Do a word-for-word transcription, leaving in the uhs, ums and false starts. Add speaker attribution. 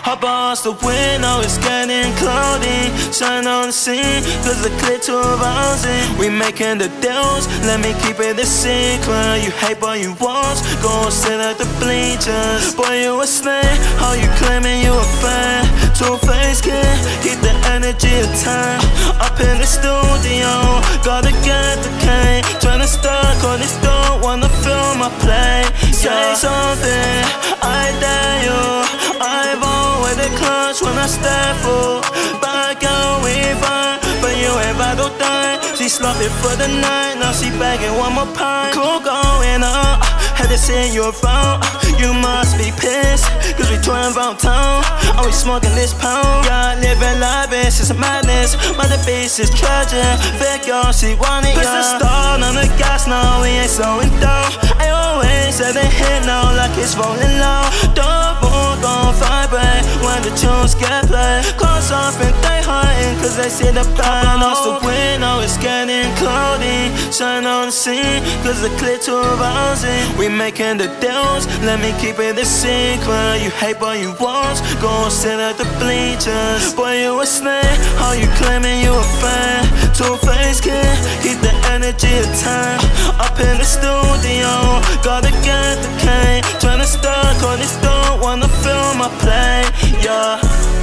Speaker 1: I bust the window, it's getting cloudy. Shine on the scene, cause the clip too arousing. We making the deals, let me keep it a secret. You hate but you want, go sit at the bleachers. Boy, you a snake, how you claiming you a fan? Two-faced kid, keep the energy attack. Up in the studio, gotta get the cane. Tryna start, cause this don't wanna feel my play. Say something, I dare you. I roll with the clutch when I step full. Back out, we fine, but you ain't battle done. She sloppy for the night, now she begging one more pint. Cool going up, had to see you around. You must be pissed, cause we touring round town. Are we smoking this pound? Yeah, living life, it's just madness. But the beast is tragic. Fake y'all, she want it, yeah. Push the start on the gas now, we ain't slowing down. I always said they hit now like it's rolling low. Don't move, gon' vibrate when the tunes get played. Close off and they hiding, cause they see the plan. Off the window, it's getting cloudy. Shine on the scene, cause the clip too arousing. We making the deals, let me keep it a secret. You hate but you want, go sit at the bleachers. Boy, you a snake, how you claiming you a fan? Two-faced kid, keep the energy attack. Up in the studio, gotta get the cane. Tryna start, cause this don't wanna feel my play, yeah.